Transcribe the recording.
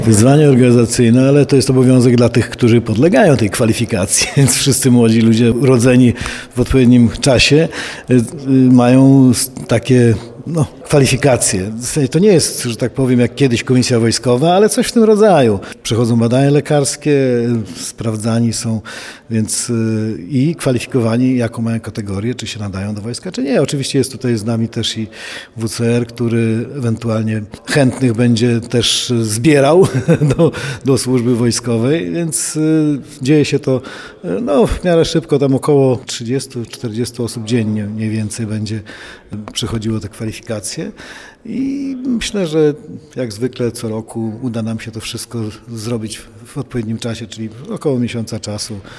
Wyzwanie organizacyjne, ale to jest obowiązek dla tych, którzy podlegają tej kwalifikacji, więc wszyscy młodzi ludzie urodzeni w odpowiednim czasie mają takie kwalifikacje. To nie jest, że tak powiem, jak kiedyś komisja wojskowa, ale coś w tym rodzaju. Przechodzą badania lekarskie, sprawdzani są, więc i kwalifikowani, jaką mają kategorię, czy się nadają do wojska, czy nie. Oczywiście jest tutaj z nami też i WCR, który ewentualnie chętnych będzie też zbierał do służby wojskowej, więc dzieje się to w miarę szybko, tam około 30-40 osób dziennie mniej więcej będzie przechodziło te kwalifikacje i myślę, że jak zwykle co roku uda nam się to wszystko zrobić w odpowiednim czasie, czyli około miesiąca czasu.